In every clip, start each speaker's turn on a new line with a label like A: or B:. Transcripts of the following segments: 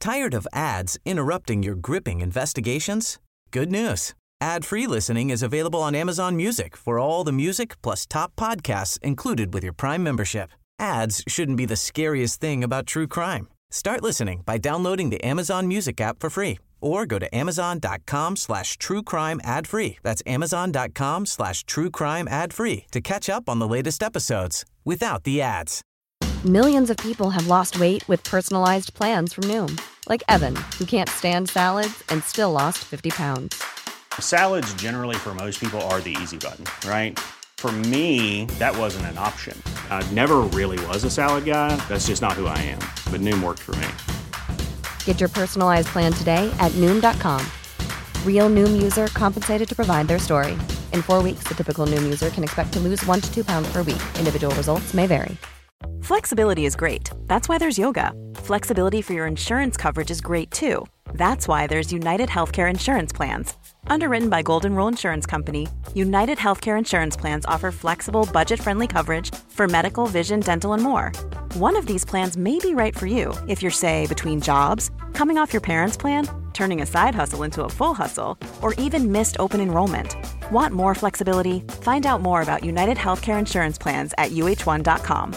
A: Tired of ads interrupting your gripping investigations? Good news. Ad-free listening is available on Amazon Music for all the music plus top podcasts included with your Prime membership. Ads shouldn't be the scariest thing about true crime. Start listening by downloading the Amazon Music app for free or go to amazon.com/truecrime ad-free. That's amazon.com/truecrime ad-free to catch up on the latest episodes without the ads.
B: Millions of people have lost weight with personalized plans from Noom. Like Evan, who can't stand salads and still lost 50 pounds.
C: Salads generally for most people are the easy button, right? For me, that wasn't an option. I never really was a salad guy. That's just not who I am. But Noom worked for me.
B: Get your personalized plan today at Noom.com. Real Noom user compensated to provide their story. In 4 weeks, the typical Noom user can expect to lose 1 to 2 pounds per week. Individual results may vary.
D: Flexibility is great. That's why there's yoga. Flexibility for your insurance coverage is great too. That's why there's United Healthcare Insurance Plans. Underwritten by Golden Rule Insurance Company, United Healthcare Insurance Plans offer flexible, budget-friendly coverage for medical, vision, dental, and more. One of these plans may be right for you if you're, say, between jobs, coming off your parents' plan, turning a side hustle into a full hustle, or even missed open enrollment. Want more flexibility? Find out more about United Healthcare Insurance Plans at uh1.com.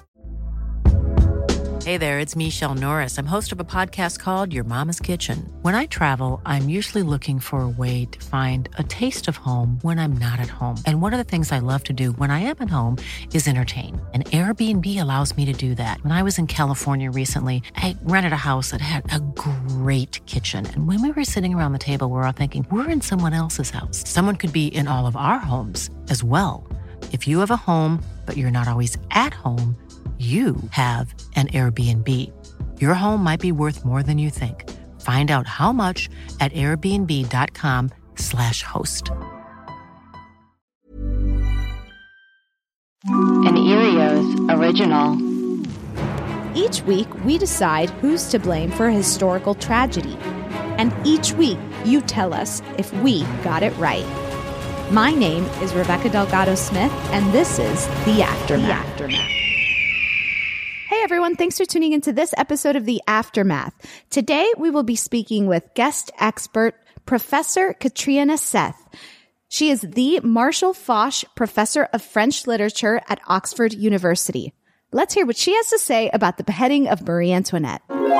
E: Hey there, it's Michelle Norris. I'm host of a podcast called Your Mama's Kitchen. When I travel, I'm usually looking for a way to find a taste of home when I'm not at home. And one of the things I love to do when I am at home is entertain. And Airbnb allows me to do that. When I was in California recently, I rented a house that had a great kitchen. And when we were sitting around the table, we were all thinking, we're in someone else's house. Someone could be in all of our homes as well. If you have a home, but you're not always at home, you have an Airbnb. Your home might be worth more than you think. Find out how much at airbnb.com/host.
F: An Erios original.
G: Each week, we decide who's to blame for a historical tragedy. And each week, you tell us if we got it right. My name is Rebecca Delgado Smith, and this is The Aftermath. Hey everyone, thanks for tuning into this episode of The Aftermath. Today we will be speaking with guest expert Professor Katrina Seth. She is the Marshall Foch Professor of French Literature at Oxford University. Let's hear what she has to say about the beheading of Marie Antoinette.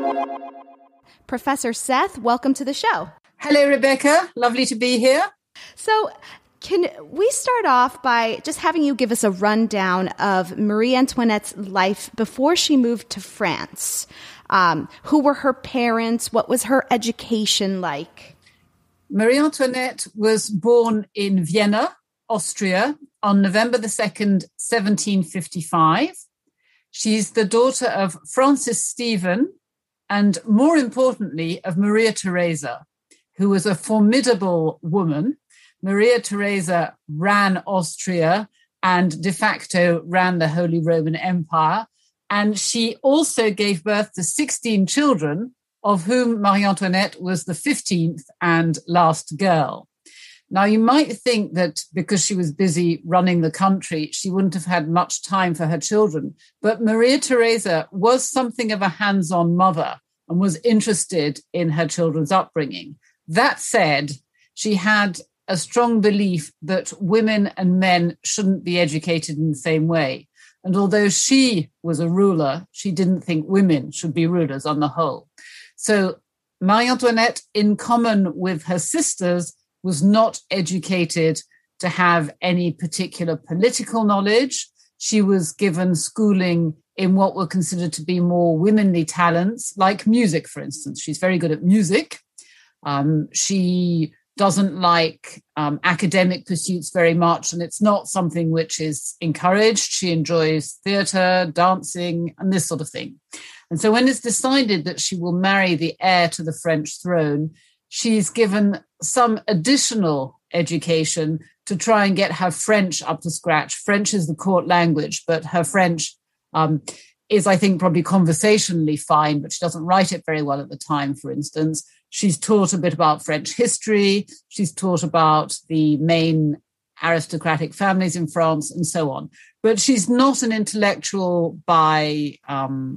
G: Professor Seth, welcome to the show.
H: Hello, Rebecca. Lovely to be here.
G: So, can we start off by just having you give us a rundown of Marie Antoinette's life before she moved to France? Who were her parents? What was her education like?
H: Marie Antoinette was born in Vienna, Austria, on November the 2nd, 1755. She's the daughter of Francis Stephen and, more importantly, of Maria Theresa, who was a formidable woman. Maria Theresa ran Austria and de facto ran the Holy Roman Empire. And she also gave birth to 16 children, of whom Marie Antoinette was the 15th and last girl. Now, you might think that because she was busy running the country, she wouldn't have had much time for her children. But Maria Theresa was something of a hands-on mother and was interested in her children's upbringing. That said, she had a strong belief that women and men shouldn't be educated in the same way. And although she was a ruler, she didn't think women should be rulers on the whole. So Marie Antoinette, in common with her sisters, was not educated to have any particular political knowledge. She was given schooling in what were considered to be more womanly talents, like music, for instance. She's very good at music. She doesn't like academic pursuits very much, and it's not something which is encouraged. She enjoys theatre, dancing, and this sort of thing. And so when it's decided that she will marry the heir to the French throne, she's given some additional education to try and get her French up to scratch. French is the court language, but her French is, I think, probably conversationally fine, but she doesn't write it very well at the time, for instance. She's taught a bit about French history. She's taught about the main aristocratic families in France and so on. But she's not an intellectual by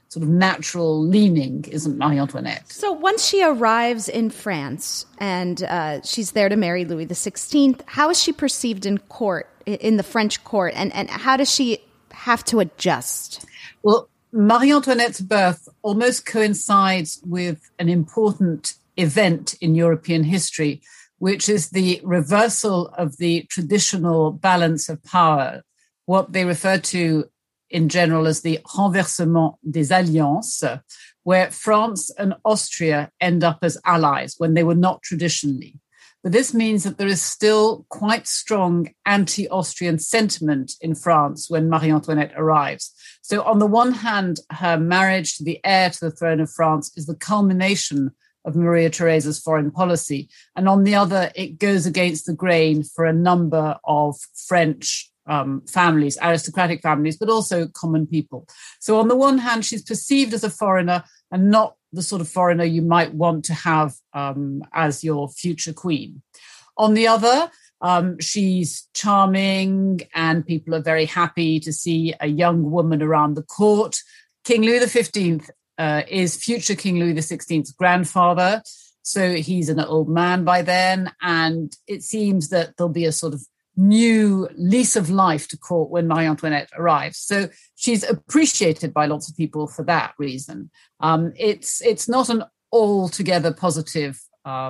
H: sort of natural leaning, isn't Marie Antoinette?
G: So once she arrives in France and she's there to marry Louis XVI, how is she perceived in court, in the French court, and how does she have to adjust?
H: Well, Marie Antoinette's birth almost coincides with an important event in European history, which is the reversal of the traditional balance of power, what they refer to in general as the renversement des alliances, where France and Austria end up as allies when they were not traditionally. But this means that there is still quite strong anti-Austrian sentiment in France when Marie Antoinette arrives. So on the one hand, her marriage to the heir to the throne of France is the culmination of Maria Theresa's foreign policy. And on the other, it goes against the grain for a number of French families, aristocratic families, but also common people. So on the one hand, she's perceived as a foreigner and not the sort of foreigner you might want to have as your future queen. On the other, she's charming and people are very happy to see a young woman around the court. King Louis XV is future King Louis XVI's grandfather. So he's an old man by then. And it seems that there'll be a sort of new lease of life to court when Marie Antoinette arrives. So she's appreciated by lots of people for that reason. It's not an altogether positive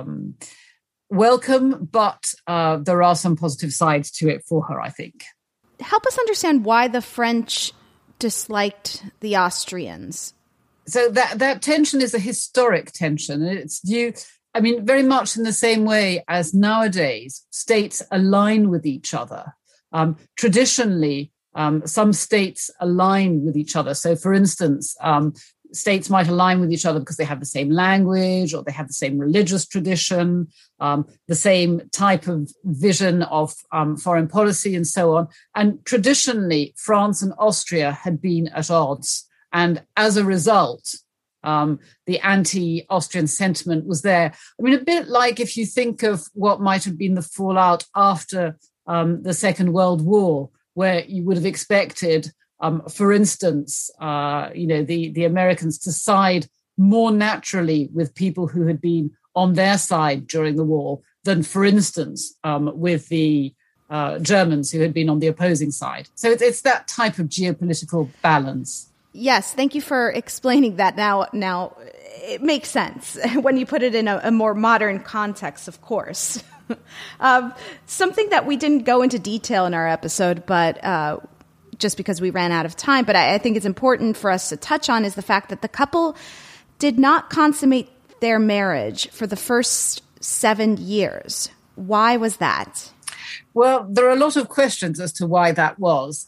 H: welcome, but there are some positive sides to it for her, I think.
G: Help us understand why the French disliked the Austrians.
H: So that tension is a historic tension. It's due, very much in the same way as nowadays states align with each other. Traditionally, some states align with each other. So, for instance, states might align with each other because they have the same language or they have the same religious tradition, the same type of vision of foreign policy and so on. And traditionally, France and Austria had been at odds. And as a result, the anti-Austrian sentiment was there. A bit like if you think of what might have been the fallout after the Second World War, where you would have expected, for instance, the Americans to side more naturally with people who had been on their side during the war than, for instance, with the Germans who had been on the opposing side. So it's that type of geopolitical balance.
G: Yes, thank you for explaining that. Now it makes sense when you put it in a more modern context, of course. Something that we didn't go into detail in our episode, but just because we ran out of time, but I think it's important for us to touch on is the fact that the couple did not consummate their marriage for the first 7 years. Why was that?
H: Well, there are a lot of questions as to why that was.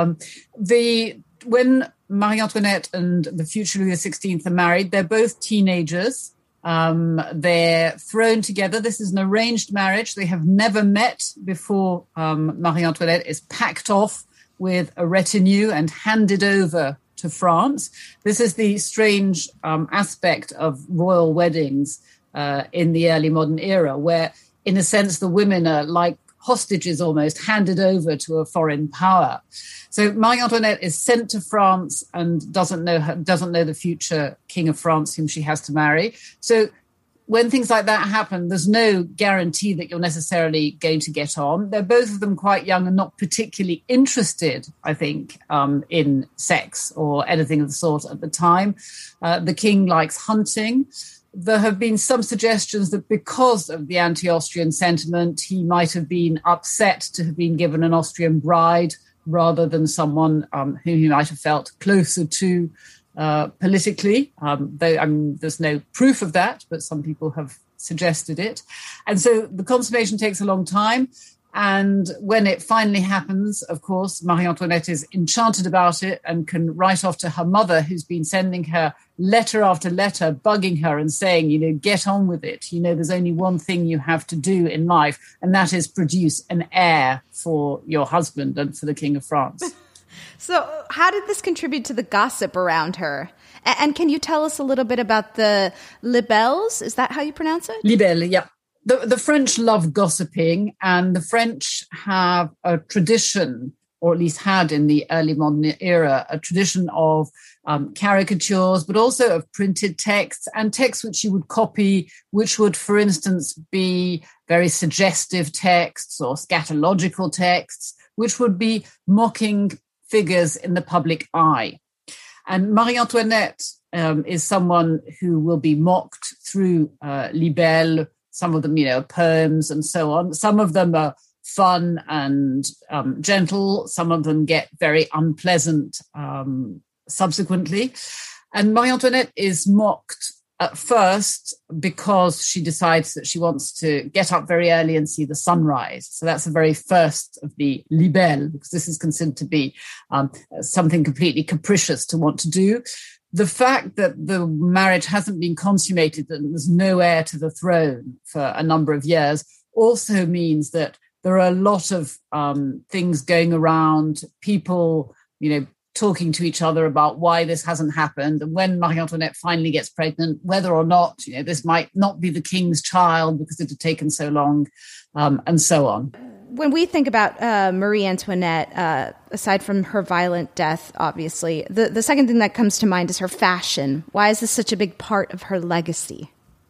H: When Marie Antoinette and the future Louis XVI are married, they're both teenagers. They're thrown together. This is an arranged marriage. They have never met before. Marie Antoinette is packed off with a retinue and handed over to France. This is the strange aspect of royal weddings in the early modern era, where, in a sense, the women are like hostages almost, handed over to a foreign power. So Marie Antoinette is sent to France and doesn't know the future king of France whom she has to marry. So when things like that happen, there's no guarantee that you're necessarily going to get on. They're both of them quite young and not particularly interested, I think, in sex or anything of the sort at the time. The king likes hunting. There have been some suggestions that because of the anti-Austrian sentiment, he might have been upset to have been given an Austrian bride rather than someone whom he might have felt closer to politically. There's no proof of that, but some people have suggested it. And so the consummation takes a long time. And when it finally happens, of course, Marie Antoinette is enchanted about it and can write off to her mother, who's been sending her letter after letter, bugging her and saying, get on with it. There's only one thing you have to do in life, and that is produce an heir for your husband and for the King of France.
G: So how did this contribute to the gossip around her? And can you tell us a little bit about the libelles? Is that how you pronounce it?
H: Libelle, yeah. The French love gossiping, and the French have a tradition or at least had in the early modern era, a tradition of caricatures, but also of printed texts and texts which you would copy, which would, for instance, be very suggestive texts or scatological texts, which would be mocking figures in the public eye. And Marie Antoinette is someone who will be mocked through libelles, some of them, poems and so on. Some of them are fun and gentle. Some of them get very unpleasant subsequently. And Marie Antoinette is mocked at first because she decides that she wants to get up very early and see the sunrise. So that's the very first of the libelles, because this is considered to be something completely capricious to want to do. The fact that the marriage hasn't been consummated and there's no heir to the throne for a number of years also means that there are a lot of things going around, people, talking to each other about why this hasn't happened. And when Marie Antoinette finally gets pregnant, whether or not, this might not be the king's child because it had taken so long, and so on.
G: When we think about Marie Antoinette, aside from her violent death, obviously, the second thing that comes to mind is her fashion. Why is this such a big part of her legacy?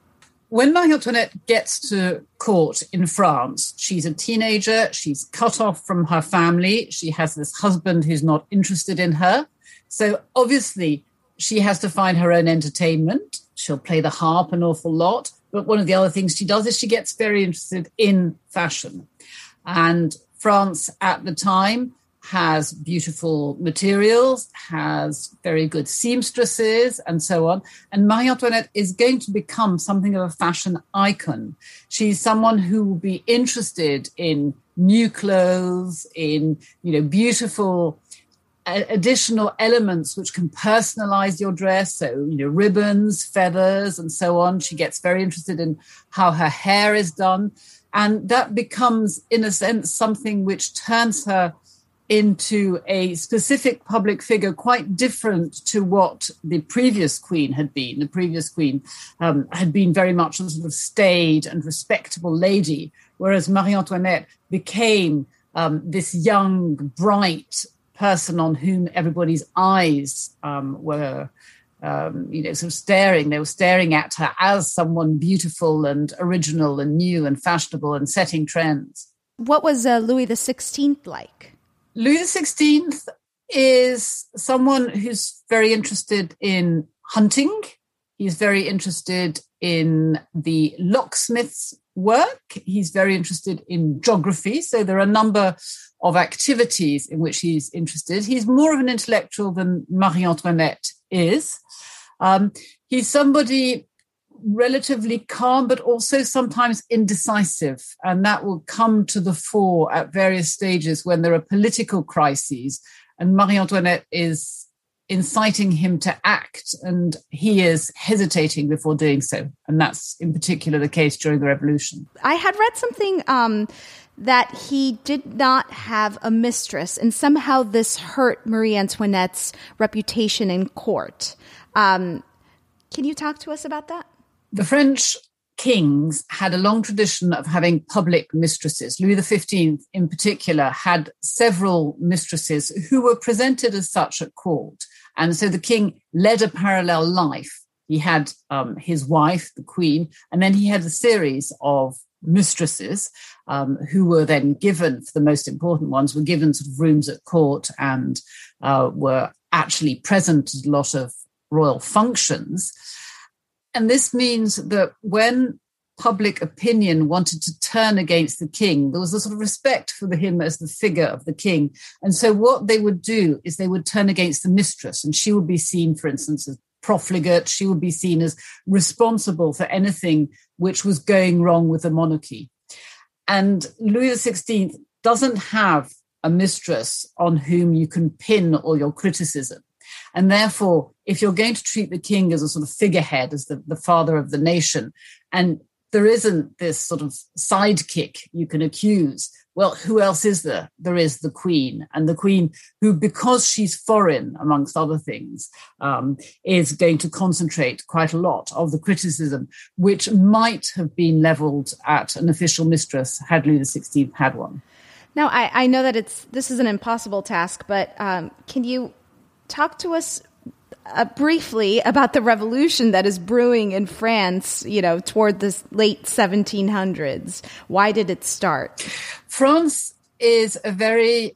H: When Marie Antoinette gets to court in France, she's a teenager, she's cut off from her family, she has this husband who's not interested in her. So obviously she has to find her own entertainment. She'll play the harp an awful lot. But one of the other things she does is she gets very interested in fashion. And France at the time has beautiful materials, has very good seamstresses, and so on. And Marie Antoinette is going to become something of a fashion icon. She's someone who will be interested in new clothes, in, beautiful additional elements which can personalize your dress. So, ribbons, feathers, and so on. She gets very interested in how her hair is done. And that becomes, in a sense, something which turns her into a specific public figure quite different to what the previous queen had been. The previous queen had been very much a sort of staid and respectable lady, whereas Marie Antoinette became this young, bright person on whom everybody's eyes were sort of staring. They were staring at her as someone beautiful and original and new and fashionable and setting trends.
G: What was Louis XVI like?
H: Louis XVI is someone who's very interested in hunting. He's very interested in the locksmith's work. He's very interested in geography. So there are a number of activities in which he's interested. He's more of an intellectual than Marie Antoinette is. He's somebody relatively calm, but also sometimes indecisive. And that will come to the fore at various stages when there are political crises. And Marie Antoinette is inciting him to act, and he is hesitating before doing so. And that's in particular the case during the Revolution. I
G: had read something that he did not have a mistress, and somehow this hurt Marie Antoinette's reputation in court. Can you talk to us about that?
H: The French kings had a long tradition of having public mistresses. Louis XV, in particular, had several mistresses who were presented as such at court. And so the king led a parallel life. He had his wife, the queen, and then he had a series of mistresses who were then given, for the most important ones, were given sort of rooms at court and were actually present at a lot of royal functions. And this means that when public opinion wanted to turn against the king, there was a sort of respect for him as the figure of the king. And so what they would do is they would turn against the mistress, and she would be seen, for instance, as profligate. She would be seen as responsible for anything which was going wrong with the monarchy. And Louis XVI doesn't have a mistress on whom you can pin all your criticism. And therefore, if you're going to treat the king as a sort of figurehead, as the father of the nation, and there isn't this sort of sidekick you can accuse, well, who else is there? There is the queen. And the queen, who, because she's foreign, amongst other things, is going to concentrate quite a lot of the criticism, which might have been levelled at an official mistress had Louis XVI had one.
G: Now, I know that this is an impossible task, but can you talk to us briefly about the revolution that is brewing in France, toward the late 1700s? Why did it start?
H: France is a very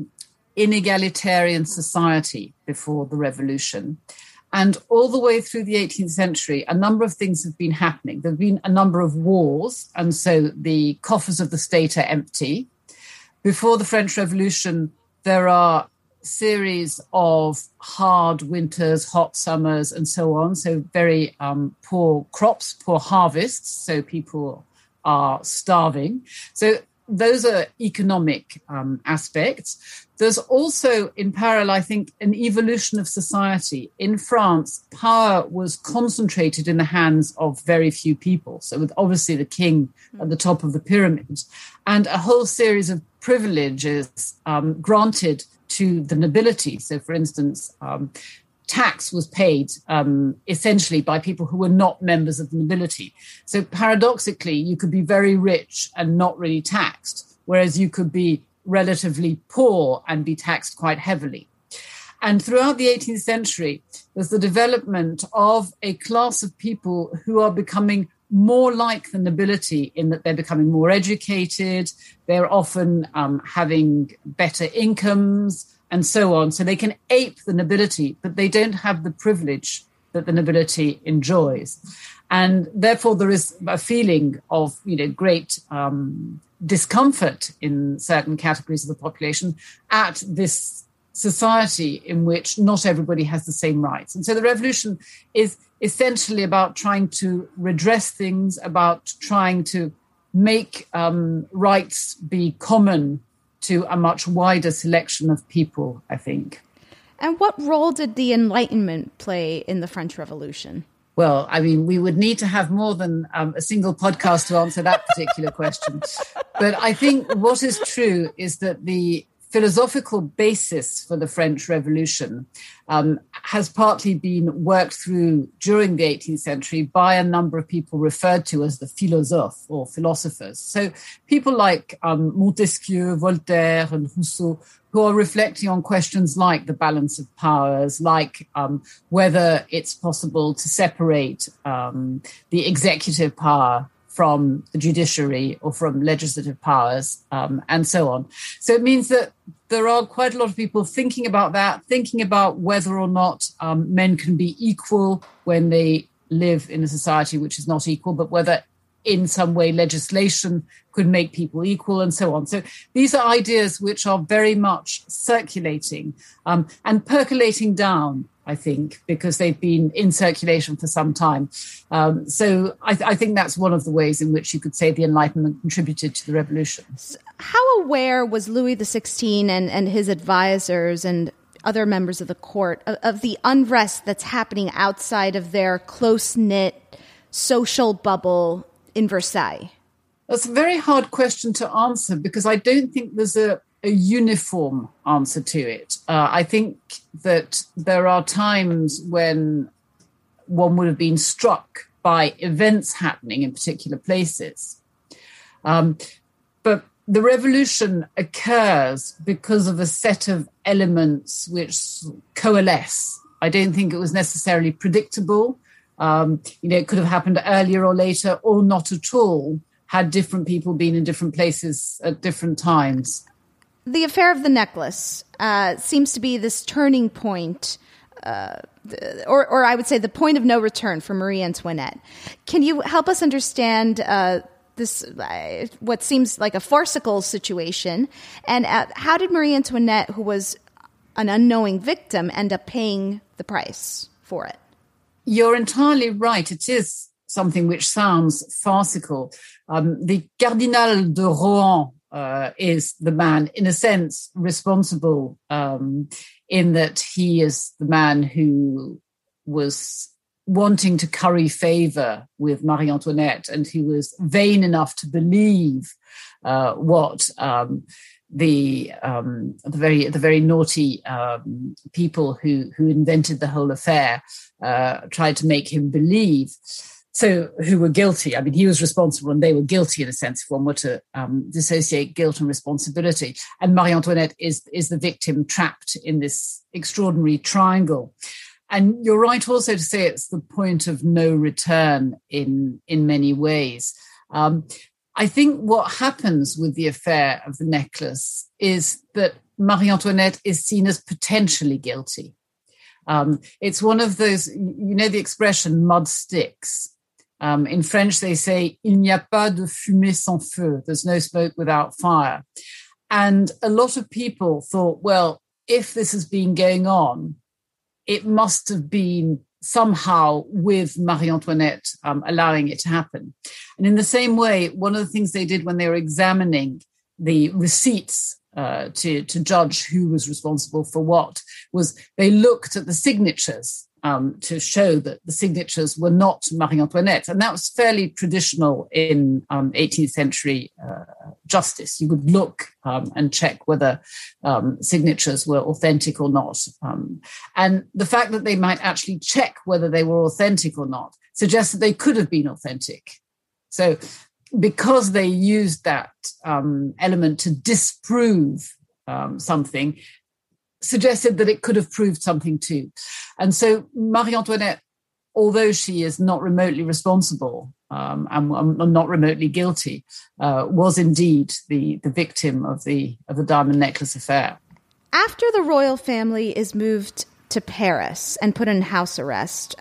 H: inegalitarian society before the revolution. And all the way through the 18th century, a number of things have been happening. There have been a number of wars, and so the coffers of the state are empty. Before the French Revolution, there are series of hard winters, hot summers, and so on. So very poor crops, poor harvests. So people are starving. So those are economic aspects. There's also, in parallel, I think, an evolution of society. In France, power was concentrated in the hands of very few people. So with obviously the king at the top of the pyramid, and a whole series of privileges granted to the nobility. So, for instance, tax was paid essentially by people who were not members of the nobility. So paradoxically, you could be very rich and not really taxed, whereas you could be relatively poor and be taxed quite heavily. And throughout the 18th century, there's the development of a class of people who are becoming more like the nobility in that they're becoming more educated, they're often having better incomes, and so on. So they can ape the nobility, but they don't have the privilege that the nobility enjoys. And therefore, there is a feeling of great discomfort in certain categories of the population at this society in which not everybody has the same rights. And so the revolution is essentially about trying to redress things, about trying to make rights be common to a much wider selection of people, I think.
G: And what role did the Enlightenment play in the French Revolution?
H: Well, I mean, we would need to have more than a single podcast to answer that particular question. But I think what is true is that the philosophical basis for the French Revolution has partly been worked through during the 18th century by a number of people referred to as the philosophes or philosophers. So people like Montesquieu, Voltaire, and Rousseau, who are reflecting on questions like the balance of powers, like whether it's possible to separate the executive power from the judiciary or from legislative powers, and so on. So it means that there are quite a lot of people thinking about that, thinking about whether or not men can be equal when they live in a society which is not equal, but whether in some way legislation could make people equal, and so on. So these are ideas which are very much circulating and percolating down, I think, because they've been in circulation for some time. So I think that's one of the ways in which you could say the Enlightenment contributed to the revolution.
G: How aware was Louis XVI and his advisors and other members of the court of the unrest that's happening outside of their close-knit social bubble in Versailles?
H: That's a very hard question to answer because I don't think there's a uniform answer to it. I think that there are times when one would have been struck by events happening in particular places. But the revolution occurs because of a set of elements which coalesce. I don't think it was necessarily predictable. It could have happened earlier or later or not at all had different people been in different places at different times.
G: The affair of the necklace seems to be this turning point, or I would say the point of no return for Marie Antoinette. Can you help us understand this, what seems like a farcical situation, and how did Marie Antoinette, who was an unknowing victim, end up paying the price for it?
H: You're entirely right. It is something which sounds farcical. The Cardinal de Rohan is the man, in a sense, responsible in that he is the man who was wanting to curry favor with Marie Antoinette, and he was vain enough to believe what the very naughty people who invented the whole affair tried to make him believe. So who were guilty? I mean, he was responsible and they were guilty in a sense, if one were to dissociate guilt and responsibility. And Marie Antoinette is the victim trapped in this extraordinary triangle. And you're right also to say it's the point of no return in many ways. I think what happens with the affair of the necklace is that Marie Antoinette is seen as potentially guilty. It's one of those, you know, the expression mud sticks. In French, they say, il n'y a pas de fumée sans feu. There's no smoke without fire. And a lot of people thought, well, if this has been going on, it must have been somehow with Marie Antoinette allowing it to happen. And in the same way, one of the things they did when they were examining the receipts to judge who was responsible for what was they looked at the signatures to show that the signatures were not Marie Antoinette. And that was fairly traditional in 18th century justice. You would look and check whether signatures were authentic or not. And the fact that they might actually check whether they were authentic or not suggests that they could have been authentic. So because they used that element to disprove something, suggested that it could have proved something too. And so Marie Antoinette, although she is not remotely responsible and not remotely guilty, was indeed the victim of the diamond necklace affair.
G: After the royal family is moved to Paris and put in house arrest,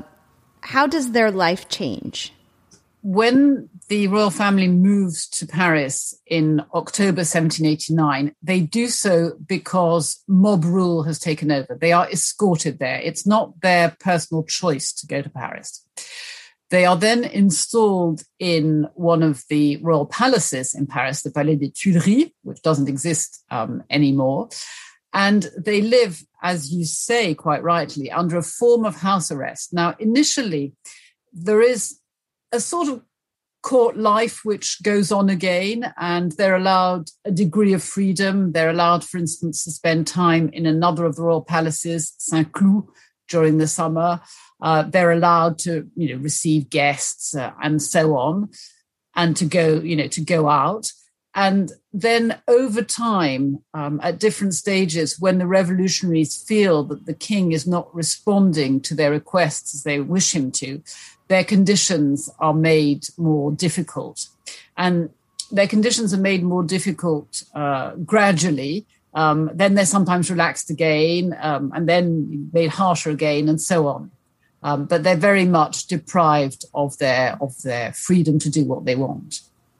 G: how does their life change?
H: When the royal family moves to Paris in October 1789, they do so because mob rule has taken over. They are escorted there. It's not their personal choice to go to Paris. They are then installed in one of the royal palaces in Paris, the Palais des Tuileries, which doesn't exist anymore. And they live, as you say quite rightly, under a form of house arrest. Now, initially, there is a sort of court life which goes on again, and they're allowed a degree of freedom. They're allowed, for instance, to spend time in another of the royal palaces, Saint-Cloud, during the summer. They're allowed to, receive guests and so on, and to go out. And then over time, at different stages, when the revolutionaries feel that the king is not responding to their requests as they wish him to, their conditions are made more difficult. And their conditions are made more difficult gradually. Then they're sometimes relaxed again, and then made harsher again, and so on. But they're very much deprived of their freedom to do what they want.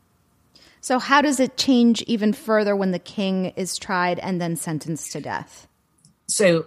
G: So how does it change even further when the king is tried and then sentenced to death?
H: So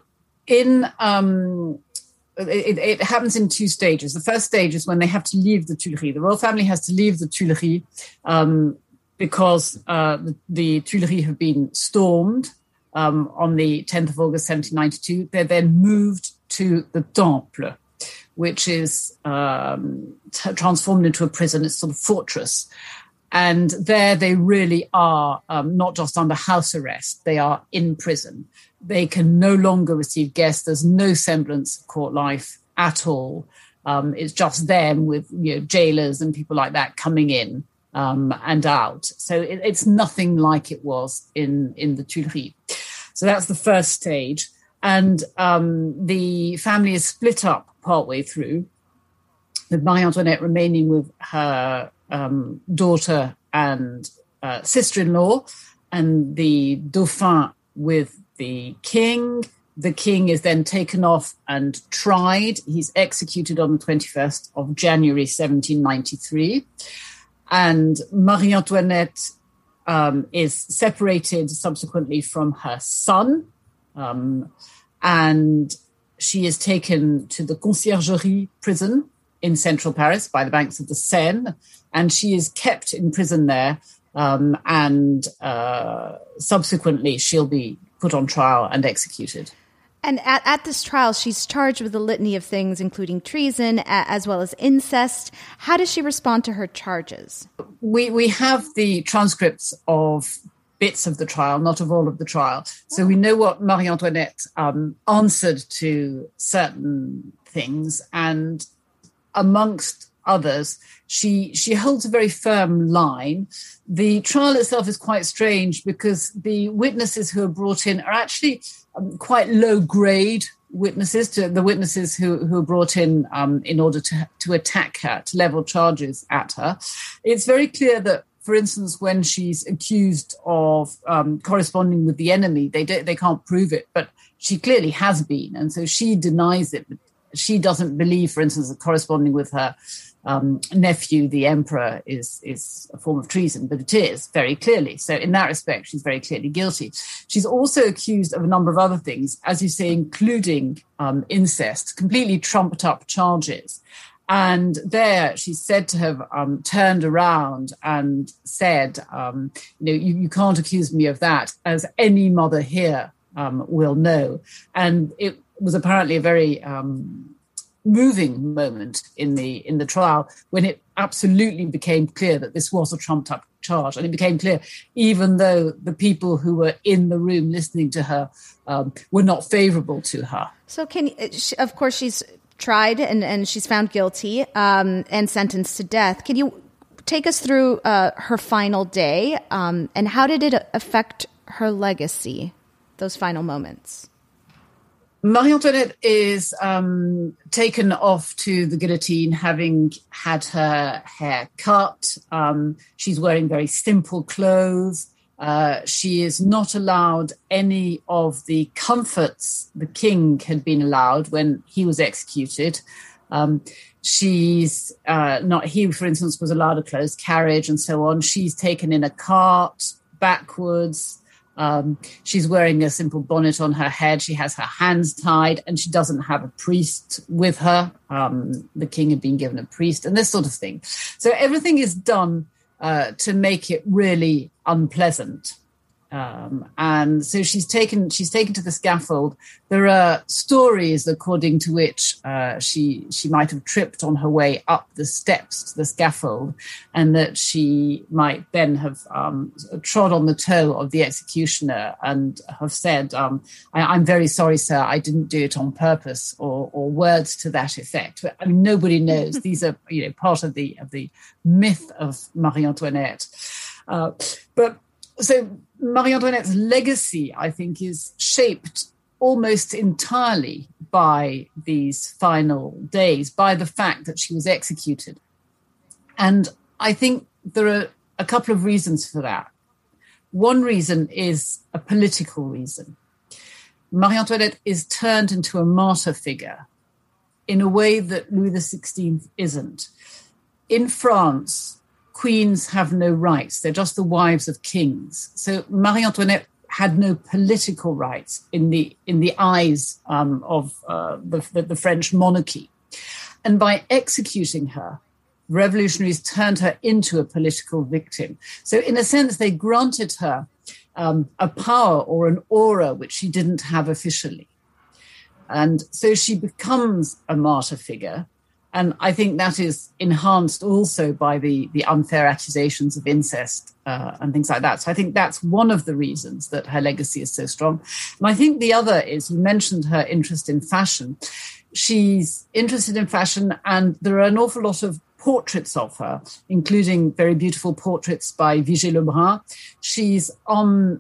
H: it happens in two stages. The first stage is when they have to leave the Tuileries. The royal family has to leave the Tuileries because the Tuileries have been stormed on the 10th of August, 1792. They're then moved to the Temple, which is transformed into a prison. It's sort of fortress. And there they really are not just under house arrest, they are in prison. They can no longer receive guests. There's no semblance of court life at all. It's just them with jailers and people like that coming in and out. So it's nothing like it was in the Tuileries. So that's the first stage. And the family is split up partway through, with Marie Antoinette remaining with her daughter and sister-in-law, and the Dauphin with the king. The king is then taken off and tried. He's executed on the 21st of January, 1793. And Marie Antoinette is separated subsequently from her son, and she is taken to the Conciergerie prison in central Paris by the banks of the Seine, and she is kept in prison there, and subsequently she'll be put on trial and executed.
G: And at this trial, she's charged with a litany of things, including treason, as well as incest. How does she respond to her charges? We have the transcripts of bits of the trial, not of all of the trial. So we know what Marie Antoinette answered to certain things, and amongst
H: others, she holds a very firm line. The trial itself is quite strange because the witnesses who are brought in are actually quite low-grade witnesses, to the witnesses who are brought in order to attack her, to level charges at her. It's very clear that, for instance, when she's accused of corresponding with the enemy, they can't prove it, but she clearly has been, and so she denies it. She doesn't believe, for instance, that corresponding with her nephew, the emperor, is a form of treason, but it is very clearly. So in that respect, she's very clearly guilty. She's also accused of a number of other things, as you say, including incest, completely trumped up charges. And there she's said to have turned around and said, you can't accuse me of that, as any mother here will know. And it was apparently a very moving moment in the trial when it absolutely became clear that this was a trumped up charge. And it became clear, even though the people who were in the room listening to her were not favorable to her.
G: So of course, she's tried and she's found guilty and sentenced to death. Can you take us through her final day and how did it affect her legacy, those final moments?
H: Marie Antoinette is taken off to the guillotine, having had her hair cut. She's wearing very simple clothes. She is not allowed any of the comforts the king had been allowed when he was executed. She's not, he, for instance, was allowed a closed carriage and so on. She's taken in a cart backwards. She's wearing a simple bonnet on her head. She has her hands tied and she doesn't have a priest with her. The king had been given a priest and this sort of thing. So everything is done to make it really unpleasant. And so she's taken to the scaffold. There are stories according to which she might have tripped on her way up the steps to the scaffold, and that she might then have trod on the toe of the executioner and have said, "I'm very sorry, sir, I didn't do it on purpose," or words to that effect. But I mean, nobody knows. These are part of the myth of Marie Antoinette. So Marie Antoinette's legacy, I think, is shaped almost entirely by these final days, by the fact that she was executed. And I think there are a couple of reasons for that. One reason is a political reason. Marie Antoinette is turned into a martyr figure in a way that Louis XVI isn't. In France, queens have no rights. They're just the wives of kings. So Marie Antoinette had no political rights in the eyes of the French monarchy. And by executing her, revolutionaries turned her into a political victim. So in a sense, they granted her a power or an aura which she didn't have officially. And so she becomes a martyr figure. And I think that is enhanced also by the unfair accusations of incest and things like that. So I think that's one of the reasons that her legacy is so strong. And I think the other is, you mentioned her interest in fashion. She's interested in fashion, and there are an awful lot of portraits of her, including very beautiful portraits by Vigée Lebrun. She's on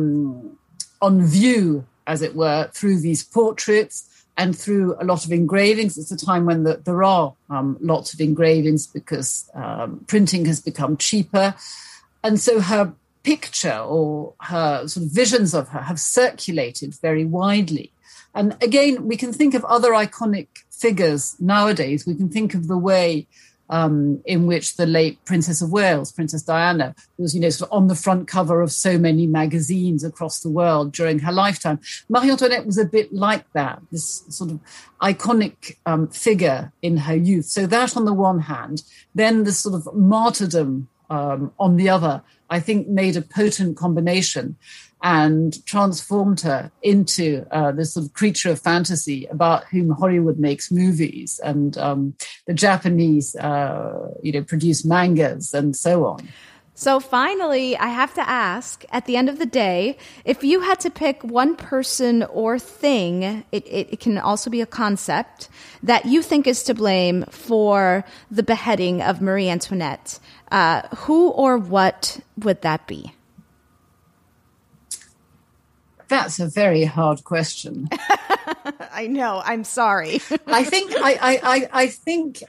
H: view, as it were, through these portraits and through a lot of engravings. It's a time when there are lots of engravings because printing has become cheaper. And so her picture or her sort of visions of her have circulated very widely. And again, we can think of other iconic figures nowadays. We can think of the way in which the late Princess of Wales, Princess Diana, was, sort of on the front cover of so many magazines across the world during her lifetime. Marie Antoinette was a bit like that, this sort of iconic figure in her youth. So that on the one hand, then the sort of martyrdom on the other, I think made a potent combination and transformed her into this sort of creature of fantasy about whom Hollywood makes movies, and the Japanese, produce mangas and so on.
G: So finally, I have to ask, at the end of the day, if you had to pick one person or thing, it can also be a concept, that you think is to blame for the beheading of Marie Antoinette, who or what would that be?
H: That's a very hard question.
G: I know. I'm sorry.
H: I think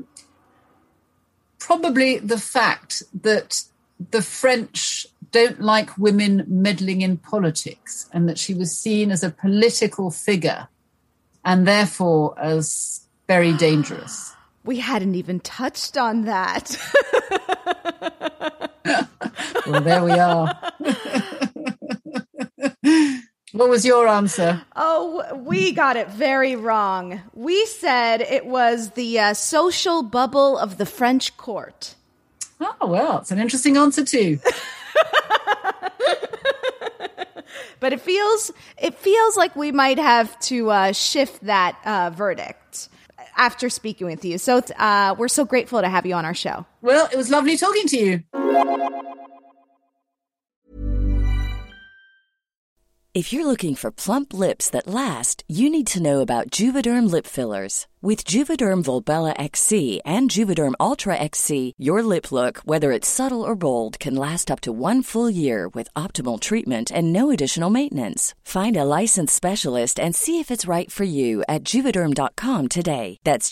H: probably the fact that the French don't like women meddling in politics, and that she was seen as a political figure and therefore as very dangerous.
G: We hadn't even touched on that.
H: Well, there we are. What was your answer?
G: Oh, we got it very wrong. We said it was the social bubble of the French court.
H: Oh, well, it's an interesting answer too.
G: But it feels like we might have to shift that verdict after speaking with you. So we're so grateful to have you on our show.
H: Well, it was lovely talking to you.
I: If you're looking for plump lips that last, you need to know about Juvederm lip fillers. With Juvederm Volbella XC and Juvederm Ultra XC, your lip look, whether it's subtle or bold, can last up to 1 full year with optimal treatment and no additional maintenance. Find a licensed specialist and see if it's right for you at Juvederm.com today. That's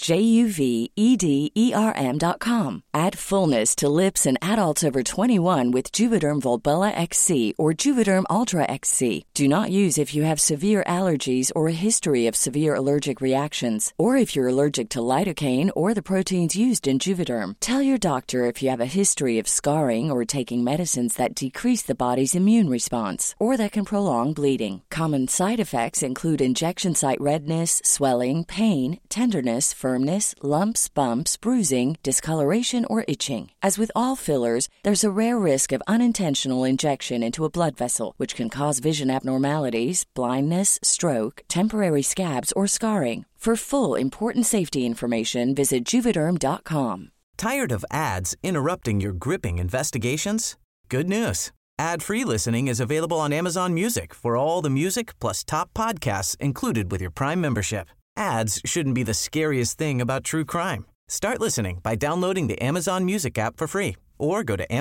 I: JUVEDERM.com. Add fullness to lips in adults over 21 with Juvederm Volbella XC or Juvederm Ultra XC. Do not use if you have severe allergies or a history of severe allergic reactions, or if you're allergic to lidocaine or the proteins used in Juvederm. Tell your doctor if you have a history of scarring or taking medicines that decrease the body's immune response or that can prolong bleeding. Common side effects include injection site redness, swelling, pain, tenderness, firmness, lumps, bumps, bruising, discoloration, or itching. As with all fillers, there's a rare risk of unintentional injection into a blood vessel, which can cause vision abnormalities, blindness, stroke, temporary scabs, or scarring. For full, important safety information, visit Juvederm.com.
A: Tired of ads interrupting your gripping investigations? Good news. Ad-free listening is available on Amazon Music for all the music plus top podcasts included with your Prime membership. Ads shouldn't be the scariest thing about true crime. Start listening by downloading the Amazon Music app for free or go to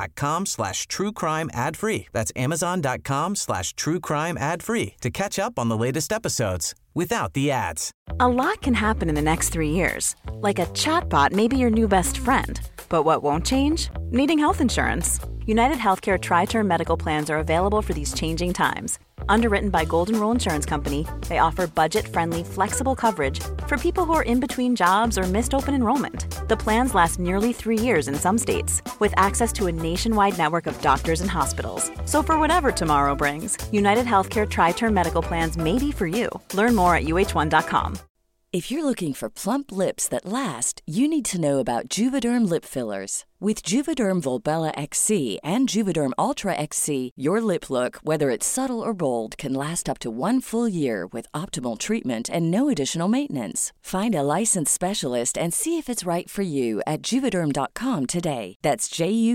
A: amazon.com/truecrime ad-free. That's amazon.com/truecrime ad-free to catch up on the latest episodes without the ads.
D: A lot can happen in the next 3 years. Like a chatbot may be your new best friend. But what won't change? Needing health insurance. United Healthcare Tri-Term Medical Plans are available for these changing times. Underwritten by Golden Rule Insurance Company, they offer budget-friendly, flexible coverage for people who are in between jobs or missed open enrollment. The plans last nearly 3 years in some states, with access to a nationwide network of doctors and hospitals. So for whatever tomorrow brings, United Healthcare Tri-Term Medical Plans may be for you. Learn more at UH1.com.
I: If you're looking for plump lips that last, you need to know about Juvederm lip fillers. With Juvederm Volbella XC and Juvederm Ultra XC, your lip look, whether it's subtle or bold, can last up to 1 full year with optimal treatment and no additional maintenance. Find a licensed specialist and see if it's right for you at Juvederm.com today. That's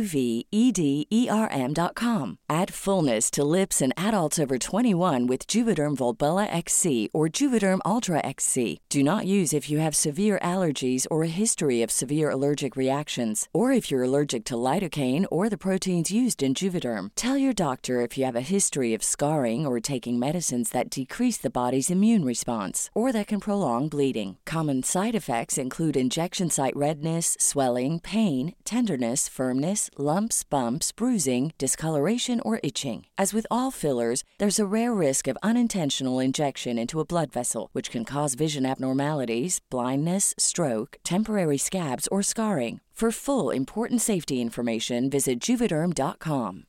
I: JUVEDERM.com. Add fullness to lips in adults over 21 with Juvederm Volbella XC or Juvederm Ultra XC. Do not use if you have severe allergies or a history of severe allergic reactions, or if you're allergic to lidocaine or the proteins used in Juvederm. Tell your doctor if you have a history of scarring or taking medicines that decrease the body's immune response or that can prolong bleeding. Common side effects include injection site redness, swelling, pain, tenderness, firmness, lumps, bumps, bruising, discoloration, or itching. As with all fillers, there's a rare risk of unintentional injection into a blood vessel, which can cause vision abnormalities, blindness, stroke, temporary scabs, or scarring. For full, important safety information, visit Juvederm.com.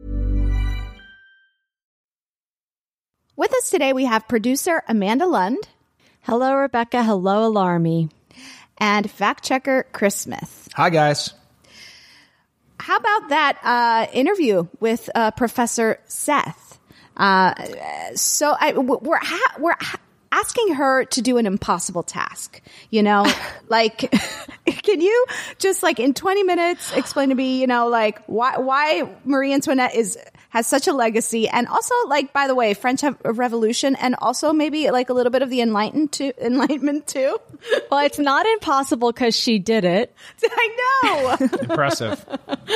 G: With us today, we have producer Amanda Lund.
F: Hello, Rebecca. Hello, Alarmy.
G: And fact checker Chris Smith.
J: Hi, guys.
G: How about that interview with Professor Seth? asking her to do an impossible task, like, can you just like in 20 minutes explain to me, like why Marie Antoinette has such a legacy, and also like, by the way, French Revolution, and also maybe like a little bit of the Enlightenment too.
F: Well, it's not impossible because she did it.
G: I know.
J: Impressive.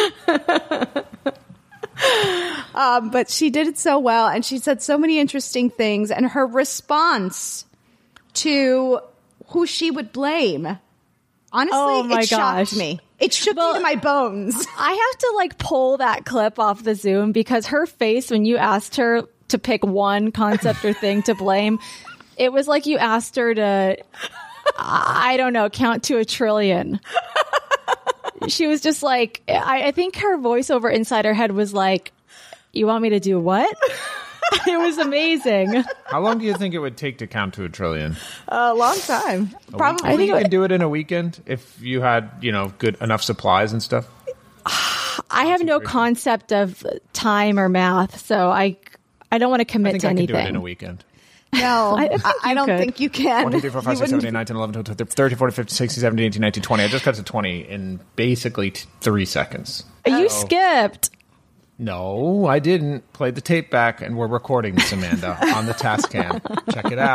G: But she did it so well, and she said so many interesting things, and her response to who she would blame, honestly, shocked me. It shook me to my bones.
F: I have to like pull that clip off the Zoom, because her face when you asked her to pick one concept or thing to blame, it was like you asked her to, I don't know, count to 1 trillion. She was just like, I think her voiceover inside her head was like, you want me to do what? It was amazing.
J: How long do you think it would take to count to 1 trillion?
G: A long time. Probably.
J: I think you can do it in a weekend if you had, good enough supplies and stuff.
F: I have no concept of time or math, so I don't want to commit to anything.
J: I can do it in a weekend.
G: No, I don't think you can.
J: 1, 2, 3, 4, 5, 6, 7, 8, 9, 10, 11, 12, 13, 14, 15, 16, 17, 18, 19, 20. I just got to 20 in basically 3 seconds.
F: You skipped.
J: No, I didn't. Play the tape back, and we're recording this, Amanda, on the Tascam. Check it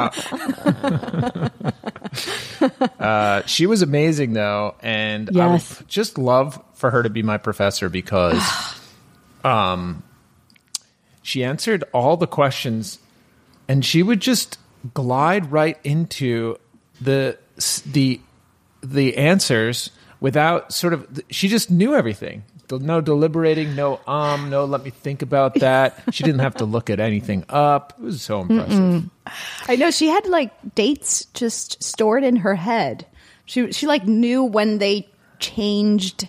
J: out. She was amazing, though, and
F: yes.
J: I would just love for her to be my professor, because she answered all the questions, and she would just glide right into the answers without sort of. She just knew everything. No deliberating, no let me think about that. She didn't have to look at anything up. It was so impressive.
G: I know, she had like dates just stored in her head. She like knew when they changed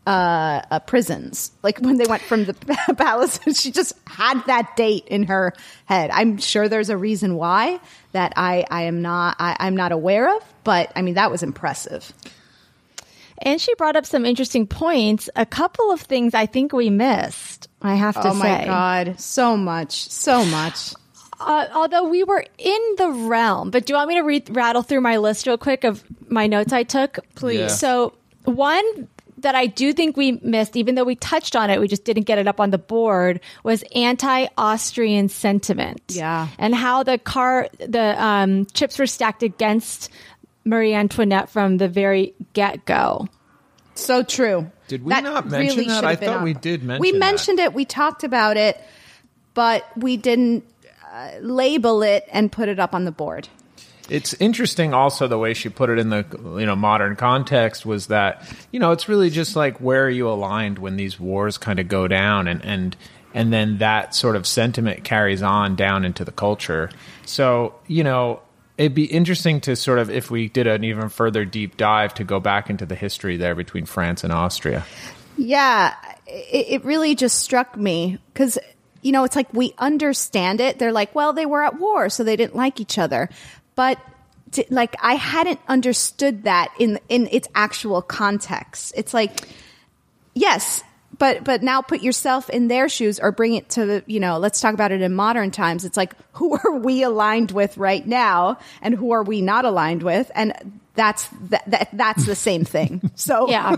G: prisons, like when they went from the palace. She just had that date in her head. I'm sure there's a reason why that I'm not aware of, but I mean, that was impressive.
F: And she brought up some interesting points. A couple of things I think we missed, I have to say.
G: Oh my God. So much.
F: Although we were in the realm. But do you want me to rattle through my list real quick of my notes I took?
G: Please.
J: Yeah.
F: So one that I do think we missed, even though we touched on it, we just didn't get it up on the board, was anti-Austrian sentiment.
G: Yeah.
F: And how the chips were stacked against Marie Antoinette from the very get-go.
G: So true.
J: Did we not mention that? I thought we did mention it.
G: We mentioned it. We talked about it, but we didn't label it and put it up on the board.
J: It's interesting also the way she put it in the modern context was that, it's really just like, where are you aligned when these wars kind of go down, and then that sort of sentiment carries on down into the culture. So, it'd be interesting to sort of, if we did an even further deep dive, to go back into the history there between France and Austria.
G: Yeah, it really just struck me because, it's like we understand it. They're like, well, they were at war, so they didn't like each other. But I hadn't understood that in its actual context. It's like, yes, but now put yourself in their shoes, or bring it to, let's talk about it in modern times. It's like, who are we aligned with right now, and who are we not aligned with? And that's the same thing. So
F: yeah.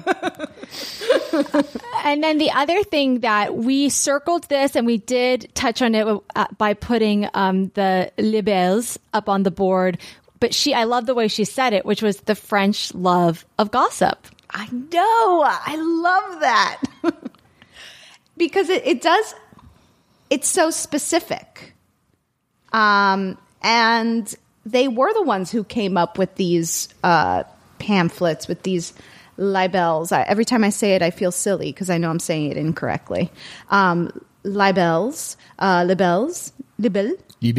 F: And then the other thing that we circled this, and we did touch on it by putting the libelles up on the board. But I love the way she said it, which was the French love of gossip.
G: I know. I love that. Because it's so specific. And they were the ones who came up with these pamphlets, with these libelles. Every time I say it, I feel silly because I know I'm saying it incorrectly. Libelles, libelle.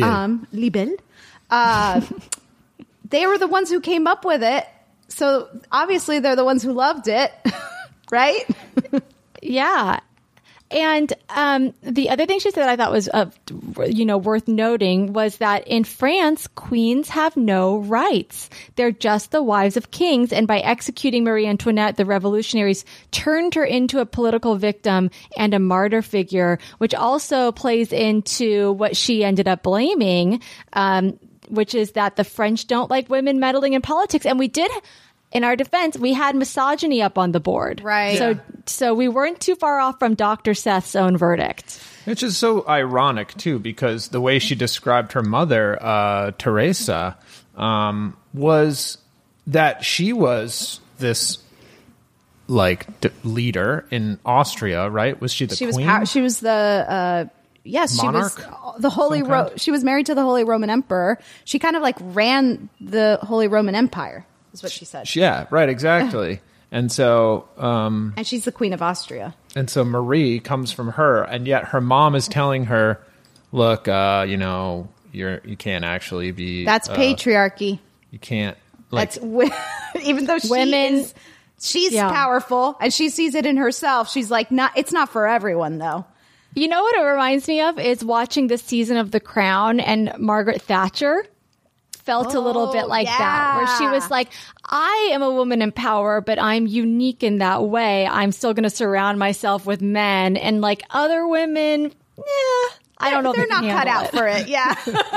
G: They were the ones who came up with it. So obviously they're the ones who loved it, right?
F: Yeah. And the other thing she said I thought was, worth noting was that in France, queens have no rights. They're just the wives of kings. And by executing Marie Antoinette, the revolutionaries turned her into a political victim and a martyr figure, which also plays into what she ended up blaming. which is that the French don't like women meddling in politics. And we did, in our defense, we had misogyny up on the board.
G: Right.
F: So we weren't too far off from Dr. Seth's own verdict.
J: Which is so ironic, too, because the way she described her mother, Teresa, was that she was this, like, leader in Austria, right? Was she the queen?
G: She was the... Yes,
J: monarch?
G: She was the Holy she was married to the Holy Roman Emperor. She kind of like ran the Holy Roman Empire, is what she said.
J: Yeah, right, exactly. And so
G: and she's the Queen of Austria.
J: And so Marie comes from her, and yet her mom is telling her, look, you can't actually be
G: That's patriarchy.
J: You can't
G: that's even though she's powerful and she sees it in herself, she's like, it's not for everyone though.
F: You know what it reminds me of is watching this season of The Crown, and Margaret Thatcher felt a little bit like that, where she was like, I am a woman in power, but I'm unique in that way. I'm still going to surround myself with men, and like other women, I don't know.
G: They're not cut out for it. Yeah.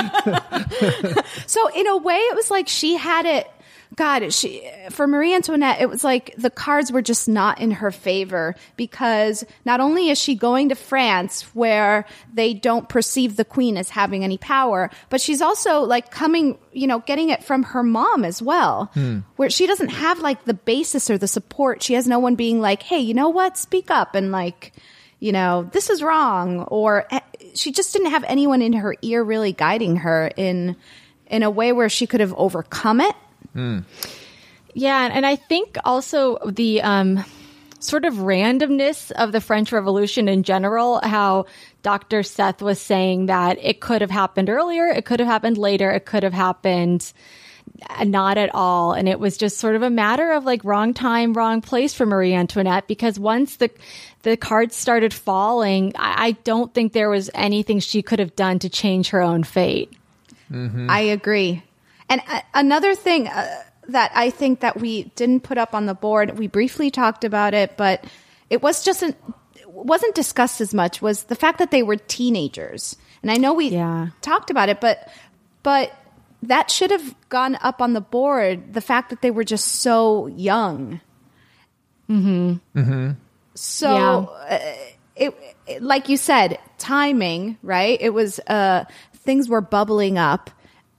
G: So in a way, it was like she had it. God, for Marie Antoinette, it was like the cards were just not in her favor, because not only is she going to France where they don't perceive the queen as having any power, but she's also like getting it from her mom as well, where she doesn't have like the basis or the support. She has no one being like, hey, you know what? Speak up and like, this is wrong. Or she just didn't have anyone in her ear really guiding her in a way where she could have overcome it.
F: Yeah, and I think also the sort of randomness of the French Revolution in general, how Dr. Seth was saying that it could have happened earlier, it could have happened later, it could have happened not at all. And it was just sort of a matter of like wrong time, wrong place for Marie Antoinette, because once the cards started falling, I don't think there was anything she could have done to change her own fate.
G: Mm-hmm. I agree. And another thing that I think that we didn't put up on the board, we briefly talked about it, but it wasn't discussed as much, was the fact that they were teenagers. And I know we talked about it, but that should have gone up on the board, the fact that they were just so young. Mm-hmm. Mm-hmm. So it like you said, timing, right? It was things were bubbling up.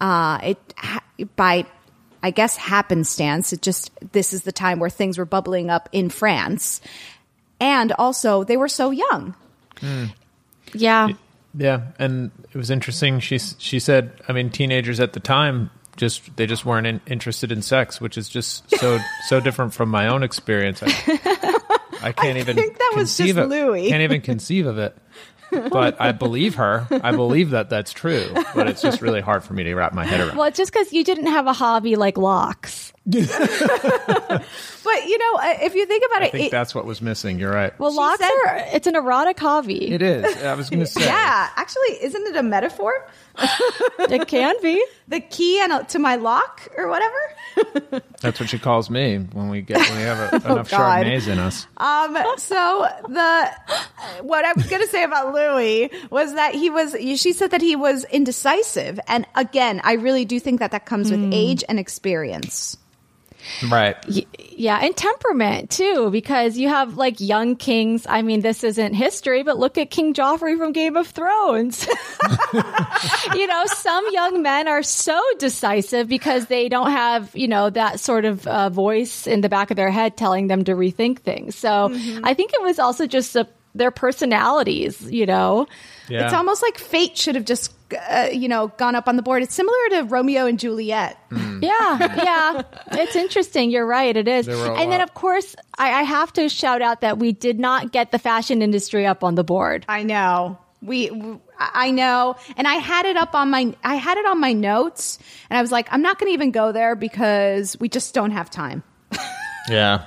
G: By, I guess, happenstance, this is the time where things were bubbling up in France. And also, they were so young.
F: Yeah.
J: Yeah, and it was interesting. She said, I mean, teenagers at the time, they just weren't interested in sex, which is just so different from my own experience. I can't even
G: think that was
J: conceive
G: just
J: of
G: Louis.
J: Can't even conceive of it. But I believe her. I believe that that's true. But it's just really hard for me to wrap my head around.
F: Well, it's just because you didn't have a hobby like locks.
G: But, if you think about
J: I think that's what was missing. You're right.
F: Well, locks it's an erotic hobby.
J: It is. I was going to say.
G: Yeah. Actually, isn't it a metaphor?
F: It can be.
G: The key to my lock or whatever.
J: That's what she calls me when we have enough Chardonnays in us.
G: So what I was going to say about Louis was that she said that he was indecisive. And again, I really do think that comes with age and experience.
J: Right.
F: Yeah, and temperament too, because you have like young kings. I mean, this isn't history, but look at King Joffrey from Game of Thrones. Some young men are so decisive because they don't have, that sort of voice in the back of their head telling them to rethink things. So I think it was also just their personalities, Yeah.
G: It's almost like fate should have just, gone up on the board. It's similar to Romeo and Juliet. Yeah.
F: It's interesting. You're right. It is. And then, of course, I have to shout out that we did not get the fashion industry up on the board.
G: I know. I know. And I had it on my notes, and I was like, I'm not going to even go there because we just don't have time.
J: Yeah.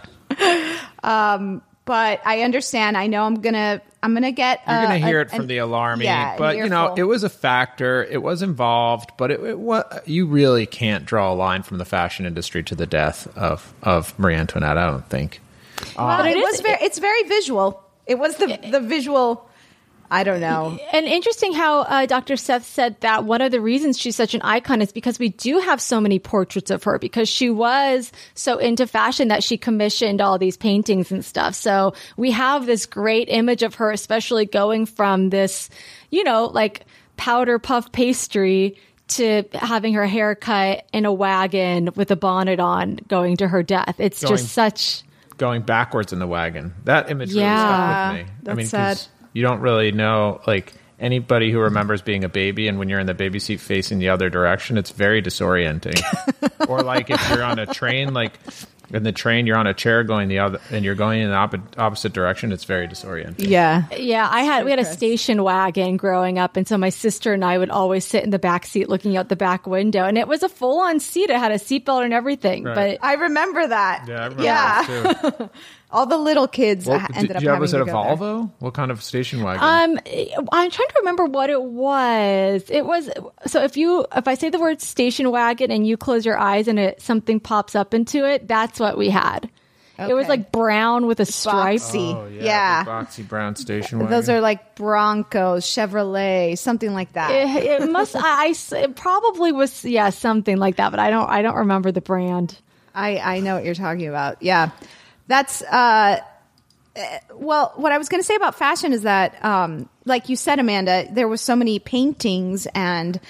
G: But I understand. I know I'm gonna get.
J: You're gonna hear it from the alarming.
G: Yeah,
J: but it was a factor. It was involved. But you really can't draw a line from the fashion industry to the death of Marie Antoinette. I don't think.
G: Well, it's very visual. It was the visual I don't know.
F: And interesting how Dr. Seth said that one of the reasons she's such an icon is because we do have so many portraits of her, because she was so into fashion that she commissioned all these paintings and stuff. So we have this great image of her, especially going from this, like powder puff pastry to having her hair cut in a wagon with a bonnet on, going to her death. It's just such...
J: Going backwards in the wagon. That image really stuck with me.
G: That's sad.
J: You don't really know, like, anybody who remembers being a baby, and when you're in the baby seat facing the other direction, it's very disorienting. Or like if you're on a train, like in the train, you're on a chair going the other, and you're going in the opposite direction. It's very disorienting.
F: Yeah. We had a station wagon growing up, and so my sister and I would always sit in the back seat looking out the back window, and it was a full-on seat. It had a seatbelt and everything.
J: Right.
F: But
G: I remember that.
J: Yeah, I remember that too.
G: All the little kids ended up having to go
J: Was it a
G: there.
J: Volvo? What kind of station wagon?
F: I'm trying to remember what it was. It was, so if I say the word station wagon and you close your eyes and something pops up into it, that's what we had. Okay. It was like brown with a stripe.
G: Boxy.
J: Oh,
G: yeah.
J: Boxy brown station wagon.
G: Those are like Broncos, Chevrolet, something like that.
F: It must. It probably was. Something like that. But I don't remember the brand.
G: I know what you're talking about. Yeah. That's, well, what I was going to say about fashion is that, like you said, Amanda, there was so many paintings and,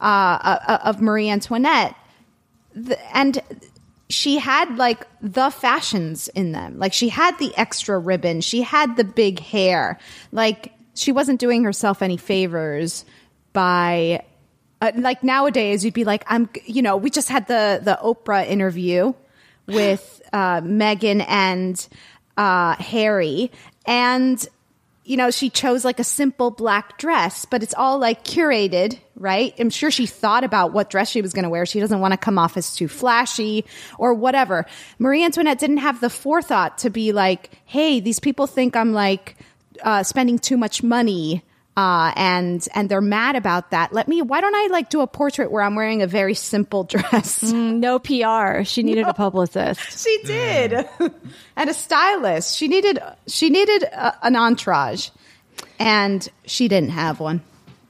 G: of Marie Antoinette, and she had like the fashions in them. Like she had the extra ribbon. She had the big hair. Like she wasn't doing herself any favors by, like nowadays you'd be like, we just had the Oprah interview with Meghan and Harry, and she chose like a simple black dress, but it's all like curated, right? I'm sure she thought about what dress she was going to wear. She doesn't want to come off as too flashy or whatever. Marie Antoinette didn't have the forethought to be like, hey, these people think I'm like spending too much money. And they're mad about that. Why don't I like do a portrait where I'm wearing a very simple dress?
F: No PR. She needed a publicist.
G: She did. And a stylist. She needed an entourage, and she didn't have one.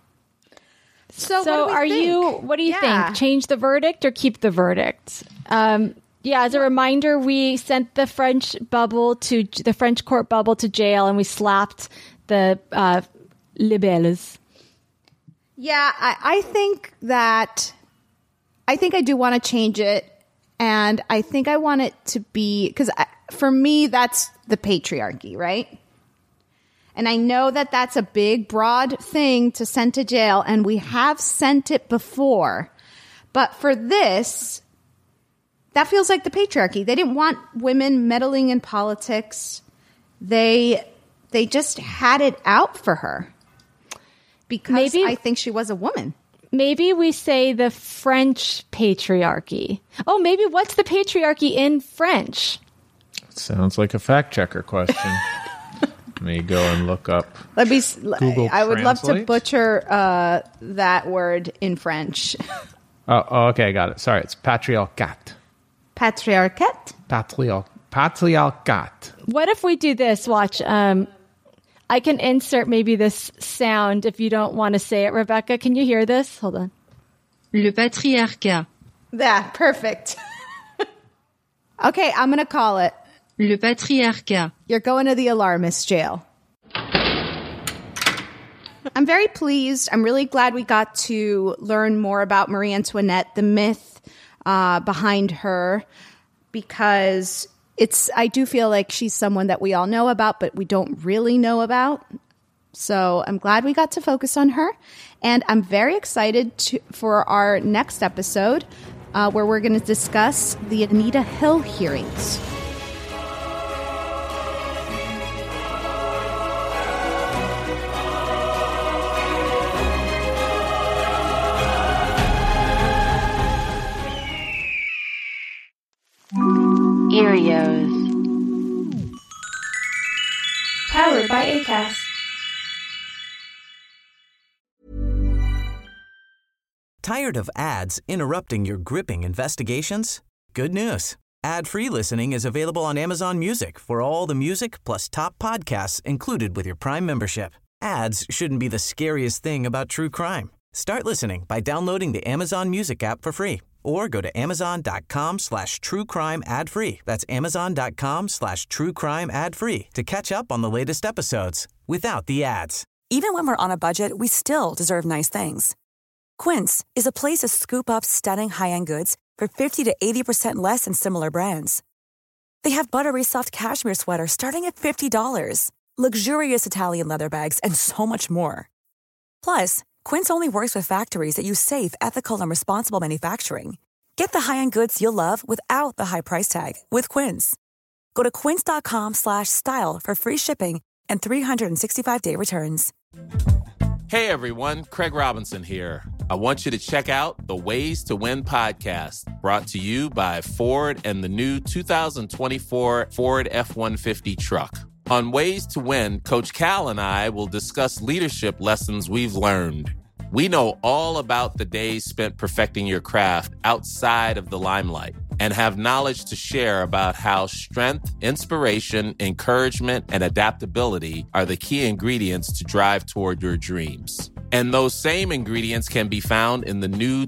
G: So what do you think? Change the verdict or keep the verdict? As a reminder, we sent the French court bubble to jail, and we slapped the, libelles. Yeah, I think I do want to change it, and I think I want it to be, because for me that's the patriarchy, right? And I know that that's a big, broad thing to send to jail, and we have sent it before, but for this, that feels like the patriarchy. They didn't want women meddling in politics. They just had it out for her. Because I think she was a woman.
F: Maybe we say the French patriarchy. Oh, maybe what's the patriarchy in French?
J: Sounds like a fact checker question. Let me go and look up.
G: Google I would love to butcher that word in French.
J: Oh, okay, I got it. Sorry, it's patriarcat.
G: Patriarcat?
J: Patriarcat.
F: What if we do this? Watch. I can insert maybe this sound if you don't want to say it. Rebecca, can you hear this? Hold on.
K: Le patriarcat.
G: Yeah, perfect. Okay, I'm going to call it.
K: Le patriarcat.
G: You're going to the alarmist jail. I'm very pleased. I'm really glad we got to learn more about Marie Antoinette, the myth behind her, because I do feel like she's someone that we all know about, but we don't really know about. So I'm glad we got to focus on her. And I'm very excited for our next episode, where we're going to discuss the Anita Hill hearings.
K: Erios.
L: Powered by Acast.
A: Tired of ads interrupting your gripping investigations? Good news. Ad-free listening is available on Amazon Music for all the music plus top podcasts included with your Prime membership. Ads shouldn't be the scariest thing about true crime. Start listening by downloading the Amazon Music app for free or go to amazon.com/truecrime ad free. That's amazon.com/truecrime ad free to catch up on the latest episodes without the ads.
M: Even when we're on a budget, we still deserve nice things. Quince is a place to scoop up stunning high-end goods for 50 to 80% less than similar brands. They have buttery soft cashmere sweaters starting at $50, luxurious Italian leather bags, and so much more. Plus, Quince only works with factories that use safe, ethical, and responsible manufacturing. Get the high-end goods you'll love without the high price tag with Quince. Go to quince.com/style for free shipping and 365-day returns.
N: Hey everyone, Craig Robinson here. I want you to check out the Ways to Win podcast, brought to you by Ford and the new 2024 Ford F-150 truck. On Ways to Win, Coach Cal and I will discuss leadership lessons we've learned. We know all about the days spent perfecting your craft outside of the limelight and have knowledge to share about how strength, inspiration, encouragement, and adaptability are the key ingredients to drive toward your dreams. And those same ingredients can be found in the new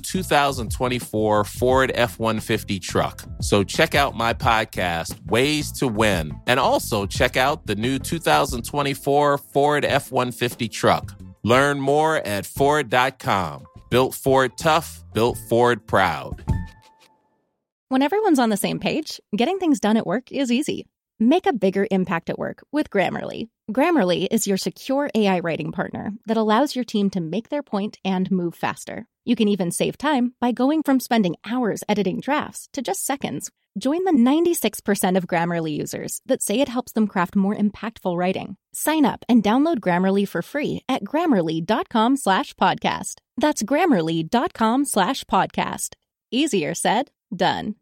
N: 2024 Ford F-150 truck. So check out my podcast, Ways to Win, and also check out the new 2024 Ford F-150 truck. Learn more at Ford.com. Built Ford tough, built Ford proud.
O: When everyone's on the same page, getting things done at work is easy. Make a bigger impact at work with Grammarly. Grammarly is your secure AI writing partner that allows your team to make their point and move faster. You can even save time by going from spending hours editing drafts to just seconds. Join the 96% of Grammarly users that say it helps them craft more impactful writing. Sign up and download Grammarly for free at Grammarly.com/podcast. That's Grammarly.com/podcast. Easier said, done.